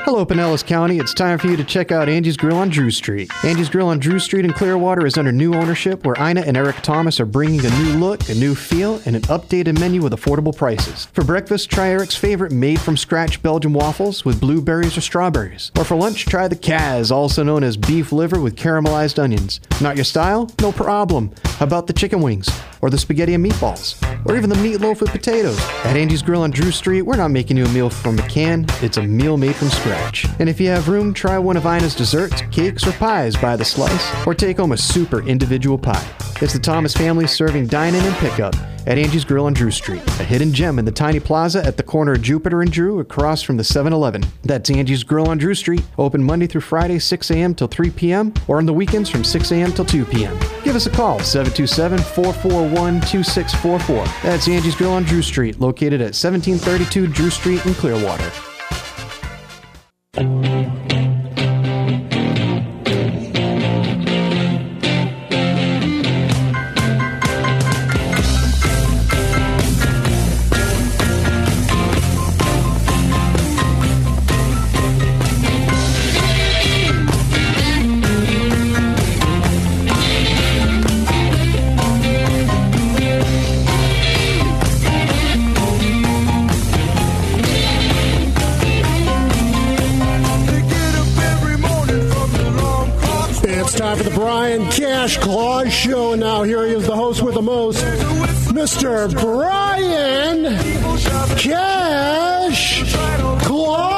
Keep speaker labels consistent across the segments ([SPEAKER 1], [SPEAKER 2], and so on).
[SPEAKER 1] Hello, Pinellas County. It's time for you to check out Angie's Grill on Drew Street. Angie's Grill on Drew Street in Clearwater is under new ownership, where Ina and Eric Thomas are bringing a new look, a new feel, and an updated menu with affordable prices. For breakfast, try Eric's favorite made-from-scratch Belgian waffles with blueberries or strawberries. Or for lunch, try the Kaz, also known as beef liver with caramelized onions. Not your style? No problem. How about the chicken wings? Or the spaghetti and meatballs? Or even the meatloaf with potatoes? At Angie's Grill on Drew Street, we're not making you a meal from a can. It's a meal made from scratch. And if you have room, try one of Ina's desserts, cakes, or pies by the slice, or take home a super individual pie. It's the Thomas family serving dine-in and pickup at Angie's Grill on Drew Street, a hidden gem in the tiny plaza at the corner of Jupiter and Drew across from the 7-Eleven. That's Angie's Grill on Drew Street, open Monday through Friday, 6 a.m. till 3 p.m., or on the weekends from 6 a.m. till 2 p.m. Give us a call, 727-441-2644. That's Angie's Grill on Drew Street, located at 1732 Drew Street in Clearwater.
[SPEAKER 2] For the Brian Cash Claus Show. Now here he is, the host with the most, Mr. Brian Cash Claus.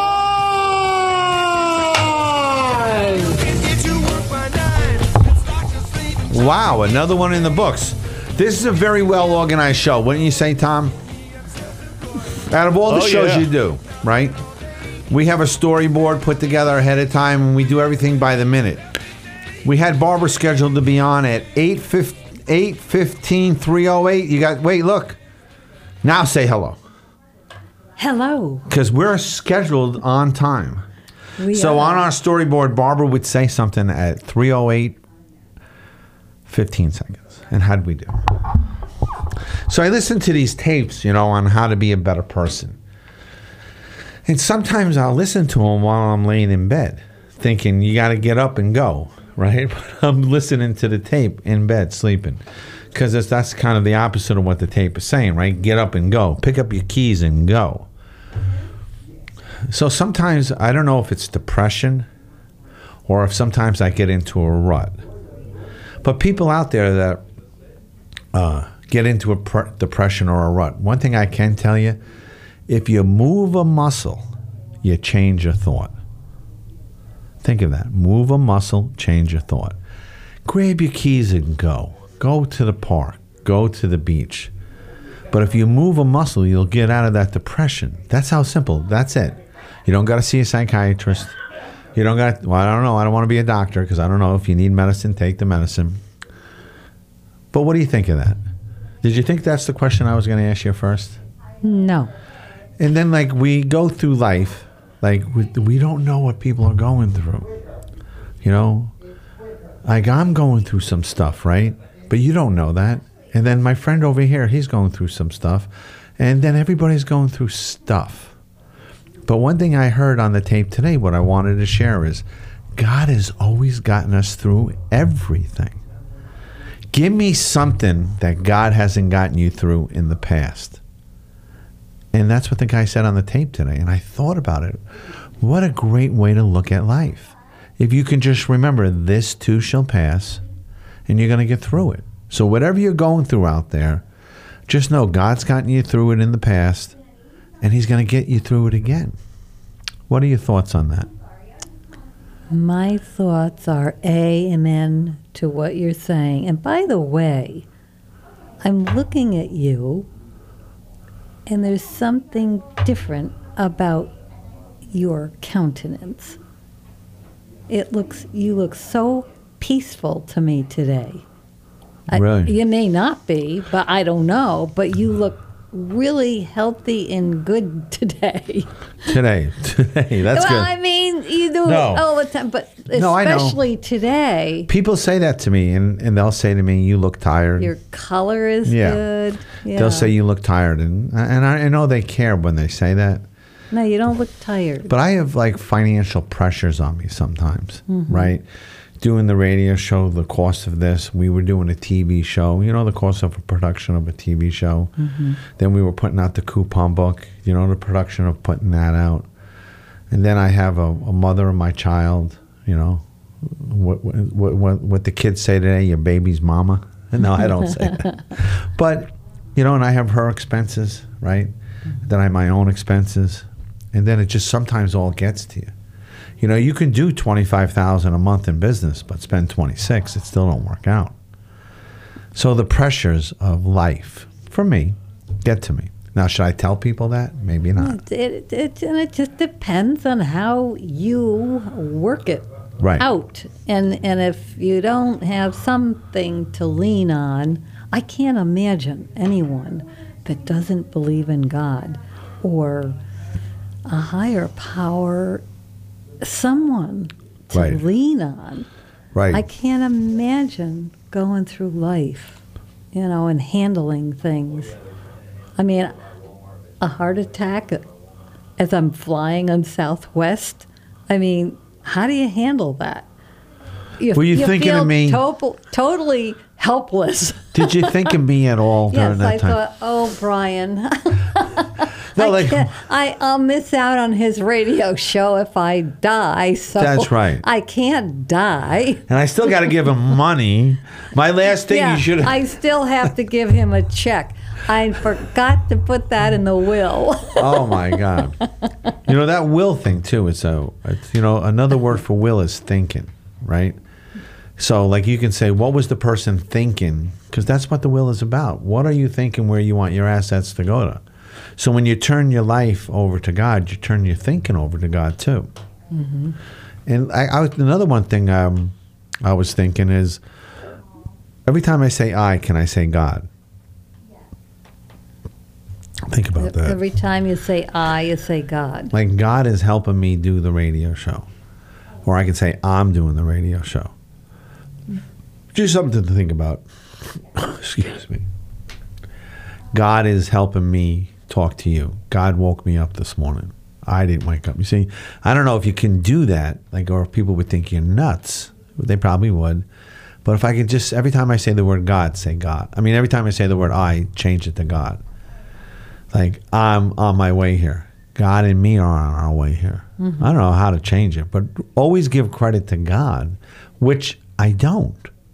[SPEAKER 3] Wow, another one in the books. This is a very well organized show, wouldn't you say, Tom? Out of all the shows you do, right? We have a storyboard put together ahead of time, and we do everything by the minute. We had Barbara scheduled to be on at 8:15, 3:08. You got, wait, look. Now say hello.
[SPEAKER 4] Hello.
[SPEAKER 3] Because we're scheduled on time. So on our storyboard, Barbara would say something at 3:08, 15 seconds. And how'd we do? So I listen to these tapes, on how to be a better person. And sometimes I'll listen to them while I'm laying in bed, thinking you got to get up and go. Right? But I'm listening to the tape in bed, sleeping. Because that's kind of the opposite of what the tape is saying, right? Get up and go. Pick up your keys and go. So sometimes, I don't know if it's depression or if sometimes I get into a rut. But people out there that get into a depression or a rut, one thing I can tell you, if you move a muscle, you change your thought. Think of that. Move a muscle, change your thought. Grab your keys and go. Go to the park. Go to the beach. But if you move a muscle, you'll get out of that depression. That's how simple. That's it. You don't got to see a psychiatrist. You don't got, well, I don't know. I don't want to be a doctor because I don't know. If you need medicine, take the medicine. But what do you think of that? Did you think that's the question I was going to ask you first?
[SPEAKER 4] No.
[SPEAKER 3] And then, we go through life. We don't know what people are going through. I'm going through some stuff, right? But you don't know that. And then my friend over here, he's going through some stuff. And then everybody's going through stuff. But one thing I heard on the tape today, what I wanted to share is, God has always gotten us through everything. Give me something that God hasn't gotten you through in the past. And that's what the guy said on the tape today. And I thought about it. What a great way to look at life. If you can just remember, this too shall pass, and you're going to get through it. So whatever you're going through out there, just know God's gotten you through it in the past, and he's going to get you through it again. What are your thoughts on that?
[SPEAKER 4] My thoughts are amen to what you're saying. And by the way, I'm looking at you, and there's something different about your countenance. You look so peaceful to me today.
[SPEAKER 3] Really?
[SPEAKER 4] You may not be, but I don't know. But you look really healthy and good today.
[SPEAKER 3] Today, that's good.
[SPEAKER 4] Well, I mean, you do it all the time, but especially today.
[SPEAKER 3] People say that to me, and they'll say to me, "You look tired.
[SPEAKER 4] Your color is good." Yeah.
[SPEAKER 3] They'll say you look tired, and I know they care when they say that.
[SPEAKER 4] No, you don't look tired.
[SPEAKER 3] But I have like financial pressures on me sometimes, right? Doing the radio show, the cost of this. We were doing a TV show, the cost of a production of a TV show. Then we were putting out the coupon book, the production of putting that out. And then I have a mother of my child, what the kids say today, your baby's mama. No, I don't say that. But, and I have her expenses, right? Then I have my own expenses. And then it just sometimes all gets to you. You can do $25,000 a month in business, but spend 26, it still don't work out. So the pressures of life, for me, get to me. Now, should I tell people that? Maybe not.
[SPEAKER 4] It just depends on how you work it out. And if you don't have something to lean on, I can't imagine anyone that doesn't believe in God or a higher power, someone to lean on.
[SPEAKER 3] Right.
[SPEAKER 4] I can't imagine going through life, and handling things. I mean, a heart attack as I'm flying on Southwest. I mean, how do you handle that?
[SPEAKER 3] Were you thinking of me?
[SPEAKER 4] Totally helpless.
[SPEAKER 3] Did you think of me at all during that time?
[SPEAKER 4] Yes, I thought, oh, Brian.
[SPEAKER 3] No,
[SPEAKER 4] I'll miss out on his radio show if I die. So
[SPEAKER 3] that's right.
[SPEAKER 4] I can't die.
[SPEAKER 3] And I still got to give him money. My last thing you should.
[SPEAKER 4] I still have to give him a check. I forgot to put that in the will.
[SPEAKER 3] Oh my God! That will thing too. It's another word for will is thinking, right? So like you can say, what was the person thinking? Because that's what the will is about. What are you thinking? Where you want your assets to go to? So when you turn your life over to God, you turn your thinking over to God too. And another one thing I was thinking is, every time I say I, can I say God? Think about that.
[SPEAKER 4] Every time you say I, you say God.
[SPEAKER 3] Like God is helping me do the radio show. Or I can say I'm doing the radio show. Just something to think about. Excuse me. God is helping me talk to you. God woke me up this morning. I didn't wake up. You see, I don't know if you can do that, or if people would think you're nuts. They probably would. But if I could just, every time I say the word God, say God. I mean, every time I say the word I, change it to God. Like, I'm on my way here. God and me are on our way here. I don't know how to change it, but always give credit to God, which I don't.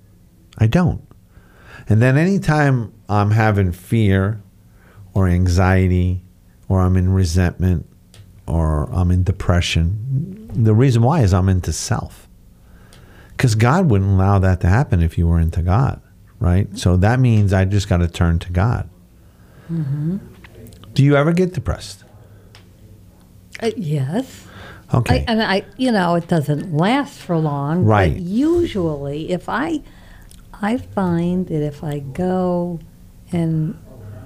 [SPEAKER 3] And then anytime I'm having fear or anxiety or I'm in resentment or I'm in depression, the reason why is I'm into self. Because God wouldn't allow that to happen if you were into God, right? So that means I just got to turn to God. Do you ever get depressed?
[SPEAKER 4] Yes.
[SPEAKER 3] Okay.
[SPEAKER 4] It doesn't last for long.
[SPEAKER 3] Right.
[SPEAKER 4] But usually, if I find that if I go and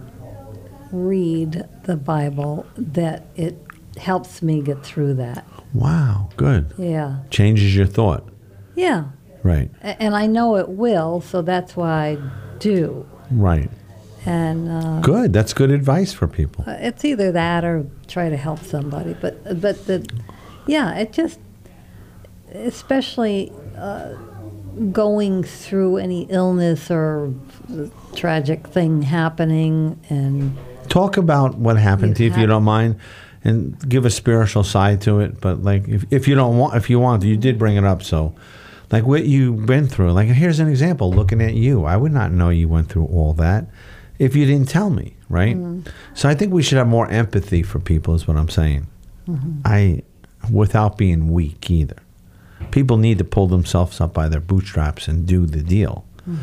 [SPEAKER 4] read the Bible, that it helps me get through that.
[SPEAKER 3] Wow, good.
[SPEAKER 4] Yeah.
[SPEAKER 3] Changes your thought.
[SPEAKER 4] Yeah.
[SPEAKER 3] Right.
[SPEAKER 4] And I know it will, so that's why I do.
[SPEAKER 3] Right.
[SPEAKER 4] And
[SPEAKER 3] good. That's good advice for people.
[SPEAKER 4] It's either that or try to help somebody. But it just, especially going through any illness or tragic thing happening, and
[SPEAKER 3] talk about what happened to you if you don't mind, and give a spiritual side to it. But like, if you don't want, if you want, you did bring it up. So, like what you've been through. Like here's an example. Looking at you, I would not know you went through all that if you didn't tell me, right? So I think we should have more empathy for people. Is what I'm saying. Without being weak either. People need to pull themselves up by their bootstraps and do the deal.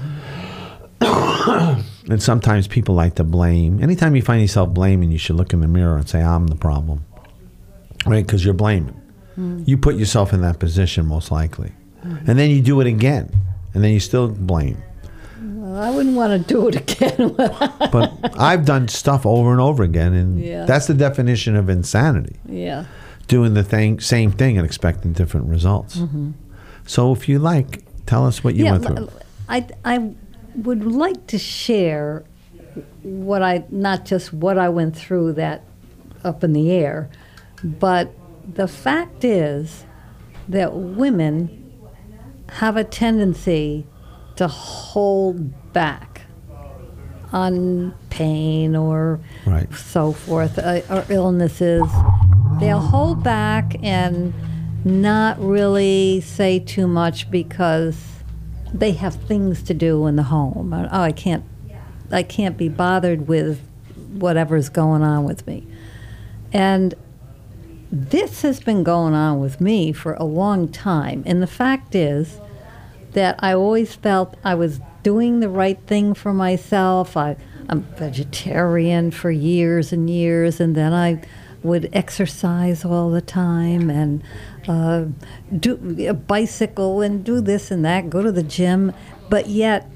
[SPEAKER 3] And sometimes people like to blame. Anytime you find yourself blaming, you should look in the mirror and say, I'm the problem. Right? Because you're blaming. You put yourself in that position most likely. And then you do it again. And then you still blame.
[SPEAKER 4] Well, I wouldn't want to do it again.
[SPEAKER 3] But I've done stuff over and over again. And that's the definition of insanity.
[SPEAKER 4] Yeah.
[SPEAKER 3] Doing the same thing and expecting different results. So if you like, tell us what you went through.
[SPEAKER 4] I would like to share not just what I went through that up in the air, But the fact is that women have a tendency to hold back on pain or
[SPEAKER 3] Right.
[SPEAKER 4] so forth, or illnesses. They'll hold back and not really say too much because they have things to do in the home. Oh, I can't be bothered with whatever's going on with me. And this has been going on with me for a long time. And the fact is that I always felt I was doing the right thing for myself. I'm vegetarian for years and years, and then I would exercise all the time and do a bicycle and do this and that, go to the gym. But yet,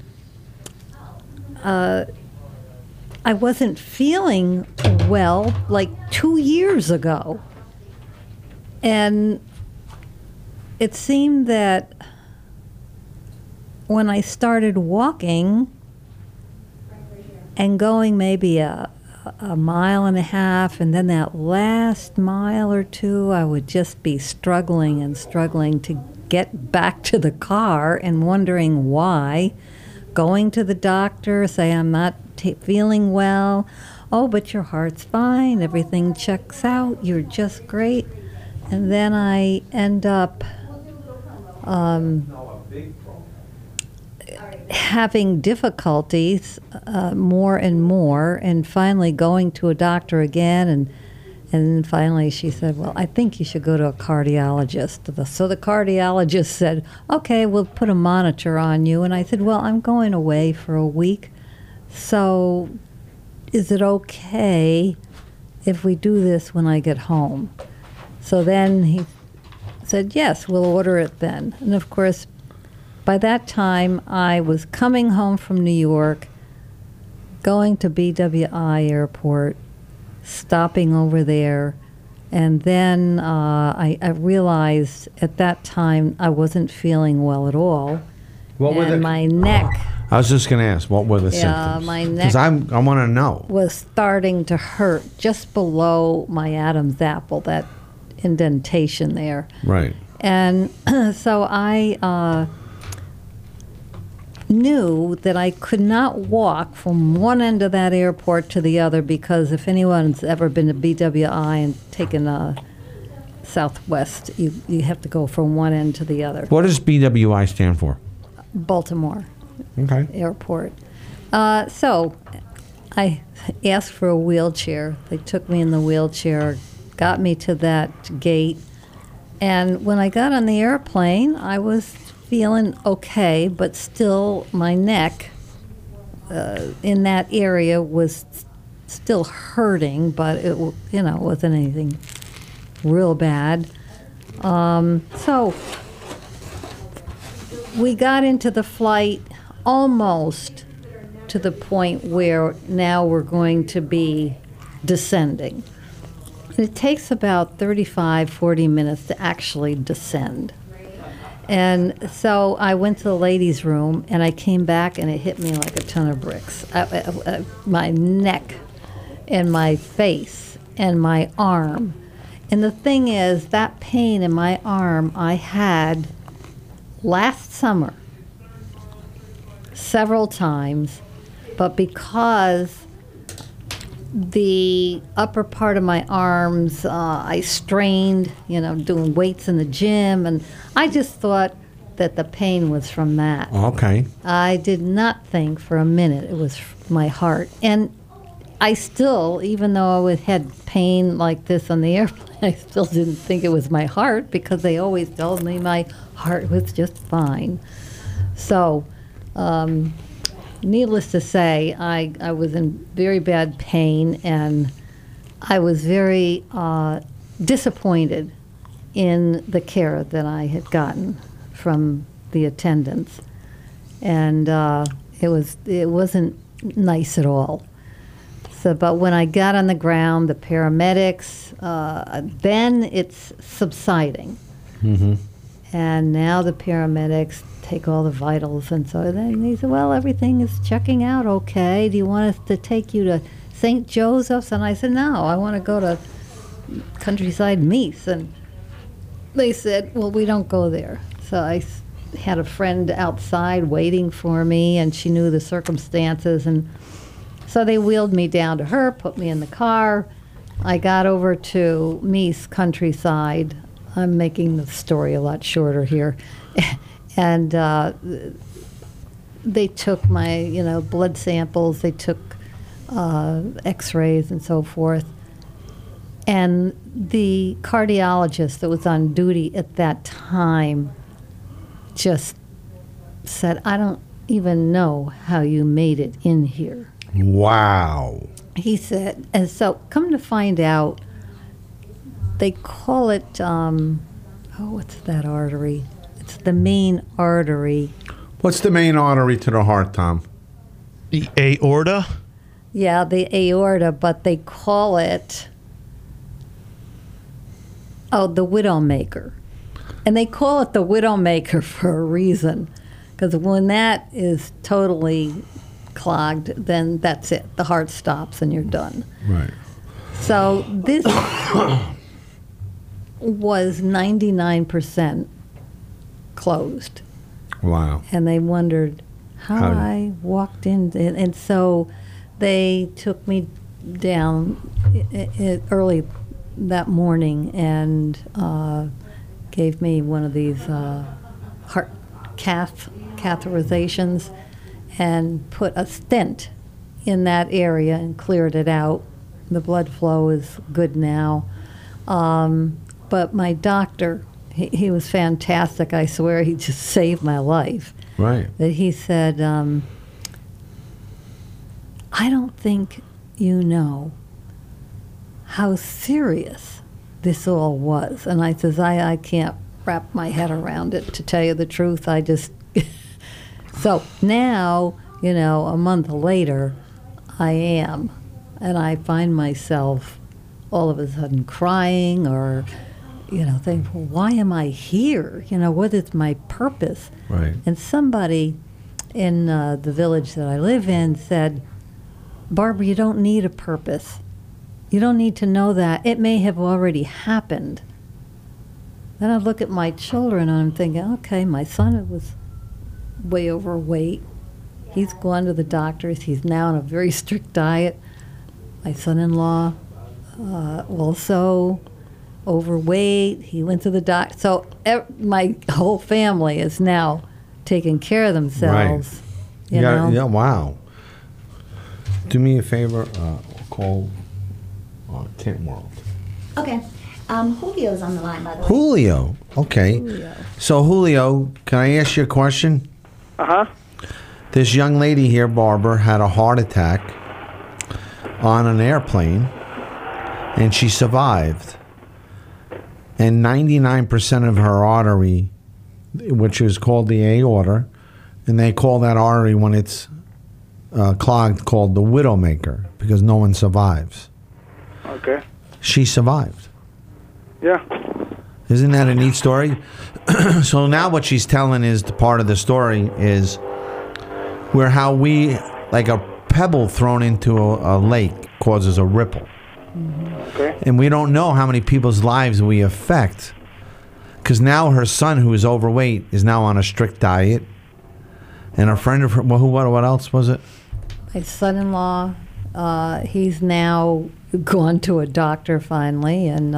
[SPEAKER 4] I wasn't feeling well like 2 years ago. And it seemed that when I started walking and going maybe a mile and a half, and then that last mile or two, I would just be struggling to get back to the car and wondering why. Going to the doctor, say I'm not feeling well. Oh, but your heart's fine. Everything checks out. You're just great. And then I end up having difficulties more and more, and finally going to a doctor again, and then finally she said, well, I think you should go to a cardiologist. So the cardiologist said, okay, we'll put a monitor on you. And I said, well, I'm going away for a week, so is it okay if we do this when I get home? So then he said, yes, we'll order it then. And of course, by that time, I was coming home from New York, going to BWI Airport, stopping over there, and then I realized at that time I wasn't feeling well at all.
[SPEAKER 3] What were
[SPEAKER 4] my neck
[SPEAKER 3] I was just going to ask, what were the symptoms?
[SPEAKER 4] my neck
[SPEAKER 3] Because I want to know.
[SPEAKER 4] was starting to hurt just below my Adam's apple, that indentation there.
[SPEAKER 3] Right.
[SPEAKER 4] And so I knew that I could not walk from one end of that airport to the other, because if anyone's ever been to BWI and taken Southwest, you have to go from one end to the other.
[SPEAKER 3] What does BWI stand for?
[SPEAKER 4] Baltimore
[SPEAKER 3] Okay.
[SPEAKER 4] Airport. So I asked for a wheelchair. They took me in the wheelchair, got me to that gate. And when I got on the airplane, I was feeling okay, but still my neck in that area was still hurting, but it wasn't anything real bad. So we got into the flight almost to the point where now we're going to be descending. It takes about 35-40 minutes to actually descend. And so I went to the ladies' room, and I came back, and it hit me like a ton of bricks. My neck and my face and my arm. And the thing is, that pain in my arm I had last summer several times, but because the upper part of my arms, I strained, doing weights in the gym, and I just thought that the pain was from that.
[SPEAKER 3] Okay.
[SPEAKER 4] I did not think for a minute it was my heart. And I still, even though I had pain like this on the airplane, I still didn't think it was my heart, because they always told me my heart was just fine. So, needless to say, I was in very bad pain, and I was very disappointed in the care that I had gotten from the attendants, and it wasn't nice at all. So, but when I got on the ground, the paramedics, then it's subsiding.
[SPEAKER 3] Mm-hmm.
[SPEAKER 4] And now the paramedics take all the vitals, and so then they said, well, everything is checking out okay. Do you want us to take you to St. Joseph's? And I said, no, I want to go to Countryside Meats, and they said, well, we don't go there. So I had a friend outside waiting for me, and she knew the circumstances, and so they wheeled me down to her, put me in the car. I got over to Meese Countryside. I'm making the story a lot shorter here. And they took my, blood samples. They took x-rays and so forth. And the cardiologist that was on duty at that time just said, I don't even know how you made it in here.
[SPEAKER 3] Wow.
[SPEAKER 4] He said, and so come to find out, they call it, what's that artery? It's the main artery.
[SPEAKER 3] What's the main artery to the heart, Tom?
[SPEAKER 1] The aorta?
[SPEAKER 4] Yeah, the aorta, but they call it, the Widowmaker. And they call it the Widowmaker for a reason, because when that is totally clogged, then that's it. The heart stops and you're done.
[SPEAKER 3] Right.
[SPEAKER 4] So this was 99% closed.
[SPEAKER 3] Wow.
[SPEAKER 4] And they wondered how I walked in. And so they took me down early that morning and gave me one of these heart catheterizations and put a stent in that area and cleared it out. The blood flow is good now. But my doctor, he was fantastic. I swear he just saved my life.
[SPEAKER 3] Right.
[SPEAKER 4] That he said, I don't think you know how serious this all was. And I says, I can't wrap my head around it, to tell you the truth. I just... So now, a month later, I am. And I find myself all of a sudden crying or, thinking, well, why am I here? What is my purpose?
[SPEAKER 3] Right.
[SPEAKER 4] And somebody in the village that I live in said, Barbara, you don't need a purpose. You don't need to know that. It may have already happened. Then I look at my children and I'm thinking, okay, my son was way overweight. He's gone to the doctors. He's now on a very strict diet. My son-in-law also overweight. He went to the doctor. So my whole family is now taking care of themselves.
[SPEAKER 3] Right.
[SPEAKER 4] You know?
[SPEAKER 3] Yeah, wow. Do me a favor, call Tint World.
[SPEAKER 5] Okay. Julio's on the line, by the way.
[SPEAKER 3] Julio. Okay.
[SPEAKER 4] Julio.
[SPEAKER 3] So, Julio, can I ask you a question?
[SPEAKER 6] Uh-huh.
[SPEAKER 3] This young lady here, Barbara, had a heart attack on an airplane, and she survived. And 99% of her artery, which is called the aorta, and they call that artery when it's clogged called the Widowmaker, because no one survives.
[SPEAKER 6] Okay.
[SPEAKER 3] She survived.
[SPEAKER 6] Yeah.
[SPEAKER 3] Isn't that a neat story? So now what she's telling is the part of the story is where how we, like a pebble thrown into a lake causes a ripple.
[SPEAKER 6] Okay.
[SPEAKER 3] And we don't know how many people's lives we affect. Because now her son, who is overweight, is now on a strict diet. And a friend of her, what else was it?
[SPEAKER 4] My son-in-law, he's now gone to a doctor finally, and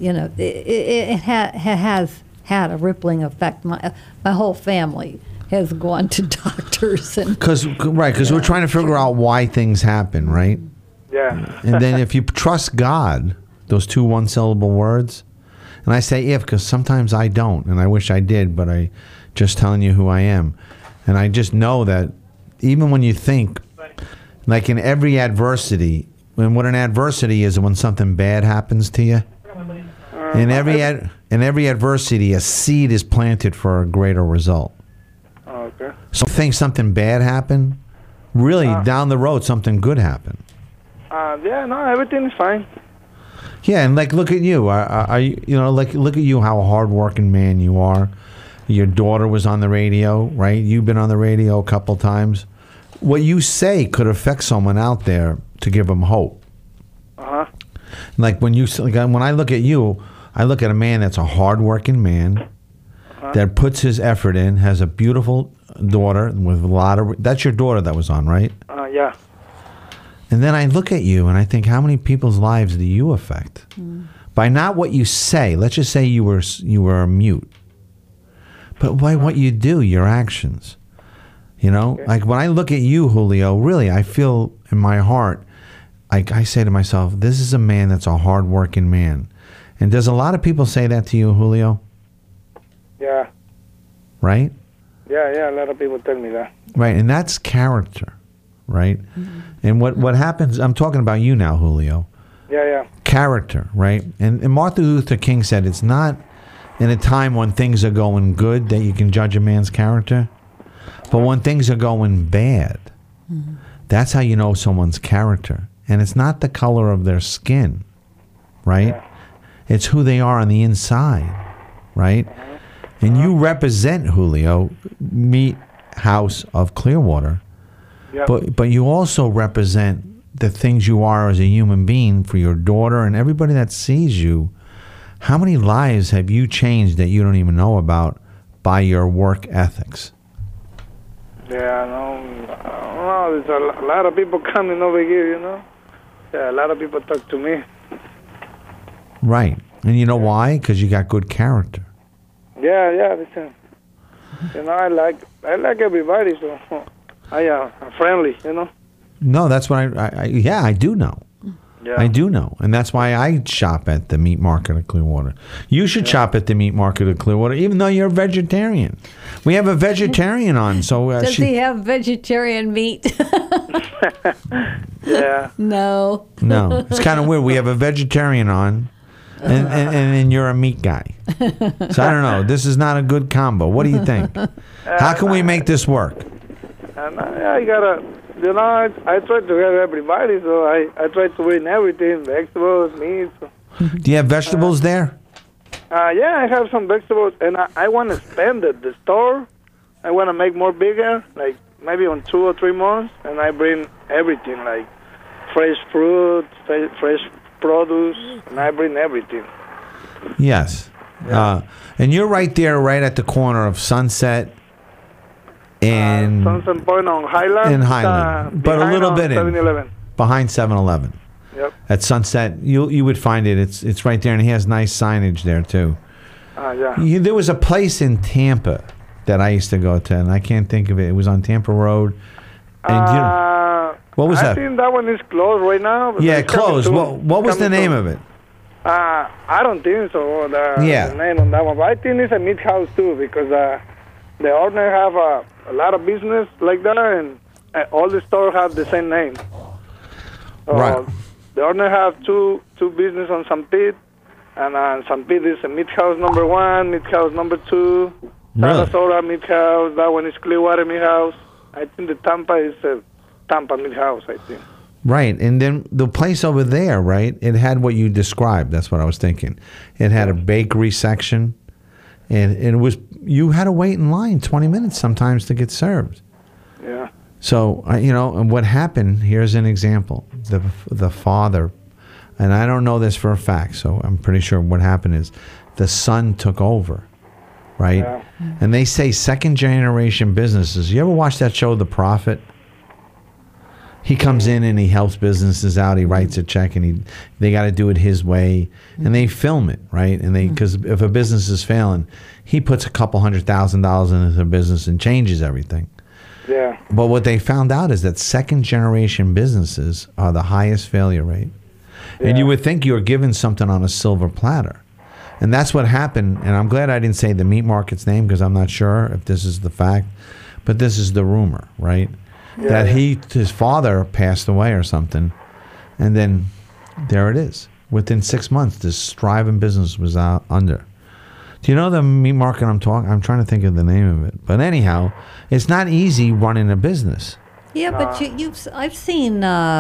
[SPEAKER 4] it has had a rippling effect. My whole family has gone to doctors, and
[SPEAKER 3] Because we're trying to figure out why things happen, right?
[SPEAKER 6] Yeah.
[SPEAKER 3] And then if you trust God, those two one-syllable words, and I say if because sometimes I don't, and I wish I did, but I just telling you who I am. And I just know that even when you think, like in every adversity, and what an adversity is when something bad happens to you, in every adversity, a seed is planted for a greater result.
[SPEAKER 6] Okay.
[SPEAKER 3] So think something bad happened, really down the road something good happened.
[SPEAKER 6] Yeah, no, everything is fine.
[SPEAKER 3] Yeah, and like look at you. Look at you, how a hardworking man you are. Your daughter was on the radio, right? You've been on the radio a couple times. What you say could affect someone out there to give them hope.
[SPEAKER 6] Uh-huh.
[SPEAKER 3] Like when I look at you, I look at a man that's a hardworking man that puts his effort in, has a beautiful daughter with a lot of. That's your daughter that was on, right?
[SPEAKER 6] Yeah.
[SPEAKER 3] And then I look at you and I think, how many people's lives do you affect by not what you say? Let's just say you were mute, but by what you do, your actions. You know, like when I look at you, Julio, really, I feel in my heart, like I say to myself, this is a man that's a hardworking man. And does a lot of people say that to you, Julio?
[SPEAKER 6] Yeah.
[SPEAKER 3] Right?
[SPEAKER 6] Yeah, a lot of people tell me that.
[SPEAKER 3] Right, and that's character, right? And what happens, I'm talking about you now, Julio.
[SPEAKER 6] Yeah.
[SPEAKER 3] Character, right? And Martin Luther King said it's not in a time when things are going good that you can judge a man's character, but when things are going bad, that's how you know someone's character. And it's not the color of their skin, right?
[SPEAKER 6] Yeah.
[SPEAKER 3] It's who they are on the inside, right? And you represent, Julio, Meat House of Clearwater,
[SPEAKER 6] Yep.
[SPEAKER 3] but you also represent the things you are as a human being for your daughter and everybody that sees you. How many lives have you changed that you don't even know about by your work ethics?
[SPEAKER 6] Yeah, no, there's a lot of people coming over here, you know. Yeah, a lot of people talk to me.
[SPEAKER 3] Right. And you know why? Because you got good character.
[SPEAKER 6] Yeah, listen. You know, I like everybody, so I'm friendly, you know.
[SPEAKER 3] No, that's what I do know.
[SPEAKER 6] Yeah.
[SPEAKER 3] I do know. And that's why I shop at the meat market of Clearwater. You should shop at the meat market of Clearwater, even though you're a vegetarian. We have a vegetarian on, so...
[SPEAKER 4] Does he have vegetarian meat?
[SPEAKER 6] Yeah.
[SPEAKER 4] No.
[SPEAKER 3] No, it's kind of weird. We have a vegetarian on, and then you're a meat guy. So I don't know. This is not a good combo. What do you think? How can we make this work?
[SPEAKER 6] And I gotta, you know, I try to have everybody, so I try to bring everything, vegetables, meat. So.
[SPEAKER 3] Do you have vegetables there?
[SPEAKER 6] Yeah, I have some vegetables, and I want to expand the store. I want to make more bigger, like maybe on 2 or 3 months, and I bring everything, like fresh fruit, fresh produce, and I bring everything.
[SPEAKER 3] Yes. And you're right there, right at the corner of Sunset and
[SPEAKER 6] Sunset Point on Highland.
[SPEAKER 3] in Highland, but a little bit in
[SPEAKER 6] 7-Eleven.
[SPEAKER 3] behind 7-Eleven.
[SPEAKER 6] Yep.
[SPEAKER 3] At Sunset, you would find it. It's right there, and he has nice signage there too.
[SPEAKER 6] Yeah.
[SPEAKER 3] There was a place in Tampa that I used to go to, and I can't think of it. It was on Tampa Road. And what was that?
[SPEAKER 6] I think that one is closed right now. But
[SPEAKER 3] Yeah,
[SPEAKER 6] it's coming
[SPEAKER 3] closed.
[SPEAKER 6] soon.
[SPEAKER 3] What was the
[SPEAKER 6] Coming
[SPEAKER 3] name
[SPEAKER 6] soon.
[SPEAKER 3] of it?
[SPEAKER 6] I don't think so. The name on that one, but I think it's a meat house too, because the owner have a lot of business like that, and all the stores have the same name.
[SPEAKER 3] Right.
[SPEAKER 6] The owner have two business on St. Pete, and St. Pete is a meat house number 1, meat house number 2,
[SPEAKER 3] Really?
[SPEAKER 6] Sarasota meat house. That one is Clearwater meat house. I think the Tampa is a Tampa meat house, I think.
[SPEAKER 3] Right, and then the place over there, right? It had what you described. That's what I was thinking. It had a bakery section, and it was you had to wait in line 20 minutes sometimes to get served.
[SPEAKER 6] Yeah.
[SPEAKER 3] So and what happened? Here's an example. The father, and I don't know this for a fact, so I'm pretty sure what happened is the son took over, right?
[SPEAKER 6] Yeah.
[SPEAKER 3] And they say second generation businesses. You ever watch that show, The Prophet? He comes in and he helps businesses out. He writes a check, and they got to do it his way, and they film it, right? And because if a business is failing, he puts a couple $100,000 into the business and changes everything.
[SPEAKER 6] Yeah.
[SPEAKER 3] But what they found out is that second generation businesses are the highest failure rate, and you would think you're given something on a silver platter, and that's what happened. And I'm glad I didn't say the meat market's name, because I'm not sure if this is the fact, but this is the rumor, right? That his father passed away or something, and then there it is. Within 6 months, this thriving business was out under. Do you know the meat market I'm talking? I'm trying to think of the name of it. But anyhow, it's not easy running a business.
[SPEAKER 4] Yeah, but I've seen